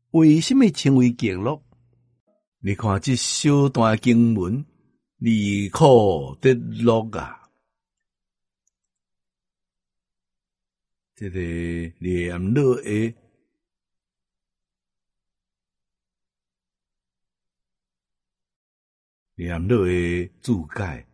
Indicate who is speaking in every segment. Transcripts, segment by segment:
Speaker 1: 为什么称为极乐？你看这小段经文，离苦得乐啊！这个念乐的注解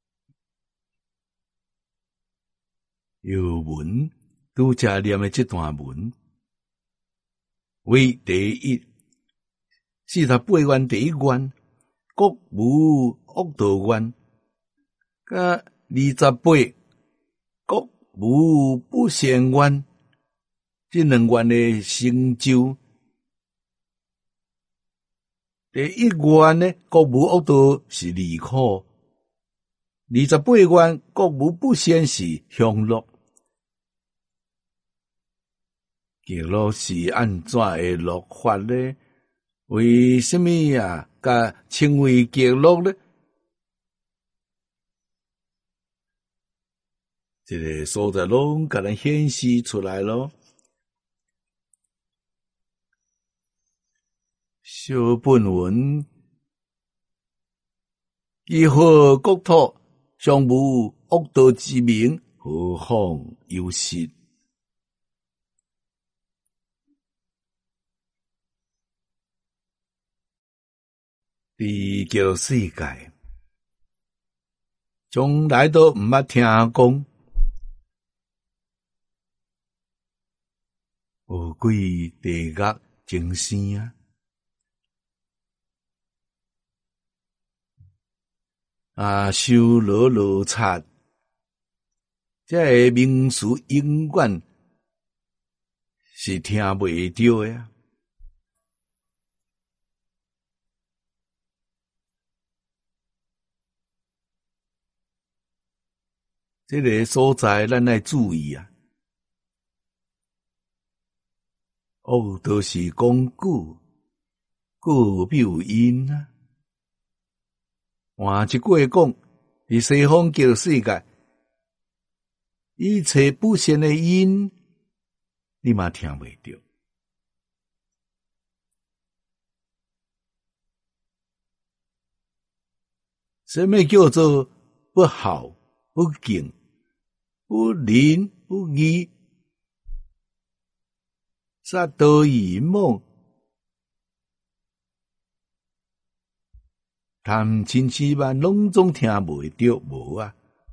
Speaker 1: 有文，拄则念的这段文为第一48愿第一愿，国无恶道愿，甲28国无不善愿，这两愿的成就。第一愿呢，国无恶道是离苦；28愿国无不善是享乐。极乐是按怎的乐法呢？为什么啊？甲称为极乐呢？这个所在拢甲咱显示出来咯。小本文，以何国土尚无恶道之名，何况有失？伫极乐世界，从来都毋捌听讲有几地狱精生修罗罗刹，这个名词永远是听袂到的啊！这个所在咱要注意啊！都是讲故必有因啊！换一句话讲，伫西方极乐世界，一切不善的因，你嘛听袂到。什么叫做不好、不敬、不仁、不义？杀盗淫妄、贪嗔痴慢，拢总听袂到，无啊！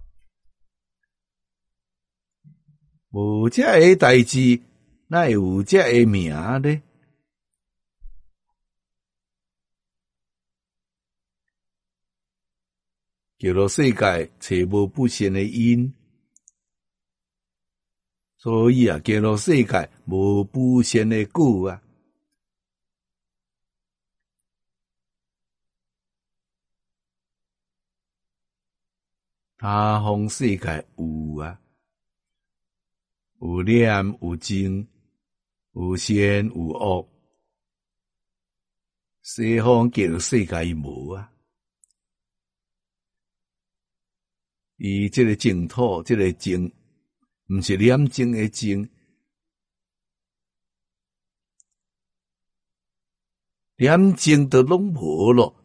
Speaker 1: 无这个代志，哪有这个名呢？极乐世界找无不善的因，所以啊，极乐世界无不善的果啊。他方世界有啊，有念有净，有善有恶。西方极乐世界无啊。伊这个净土，这个净，毋是念净的净，念净都拢无咯，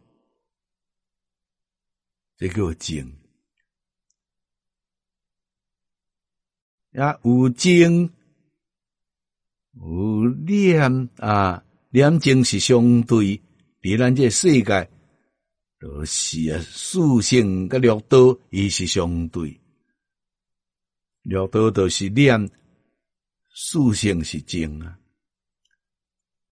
Speaker 1: 这叫净。有净有念啊，念净是相对，伫咱这世界。就是啊，四性甲六道伊是相对，六道就是念，四性是净啊。